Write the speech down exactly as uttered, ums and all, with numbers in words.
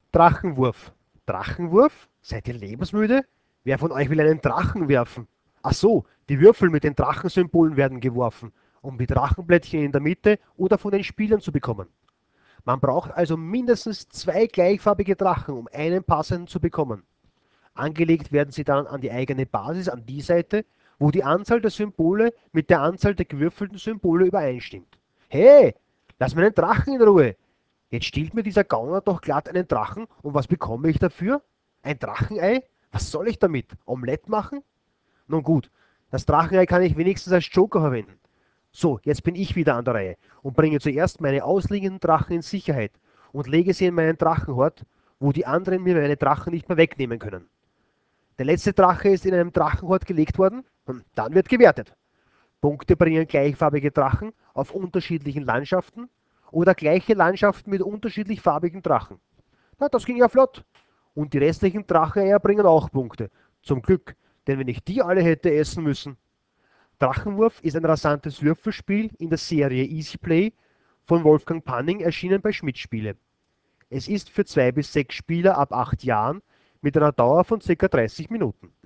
Drachenwurf. Drachenwurf? Seid ihr lebensmüde? Wer von euch will einen Drachen werfen? Ach so, die Würfel mit den Drachensymbolen werden geworfen, um die Drachenblättchen in der Mitte oder von den Spielern zu bekommen. Man braucht also mindestens zwei gleichfarbige Drachen, um einen passenden zu bekommen. Angelegt werden sie dann an die eigene Basis, an die Seite, wo die Anzahl der Symbole mit der Anzahl der gewürfelten Symbole übereinstimmt. Hey, lass meinen Drachen in Ruhe! Jetzt stiehlt mir dieser Gauner doch glatt einen Drachen und was bekomme ich dafür? Ein Drachenei? Was soll ich damit? Omelett machen? Nun gut, das Drachenei kann ich wenigstens als Joker verwenden. So, jetzt bin ich wieder an der Reihe und bringe zuerst meine ausliegenden Drachen in Sicherheit und lege sie in meinen Drachenhort, wo die anderen mir meine Drachen nicht mehr wegnehmen können. Der letzte Drache ist in einem Drachenhort gelegt worden und dann wird gewertet. Punkte bringen gleichfarbige Drachen auf unterschiedlichen Landschaften oder gleiche Landschaften mit unterschiedlich farbigen Drachen. Na, das ging ja flott. Und die restlichen Dracheneier bringen auch Punkte. Zum Glück, denn wenn ich die alle hätte essen müssen. Drachenwurf ist ein rasantes Würfelspiel in der Serie Easy Play von Wolfgang Panning, erschienen bei Schmidt Spiele. Es ist für zwei bis sechs Spieler ab acht Jahren mit einer Dauer von ca. dreißig Minuten.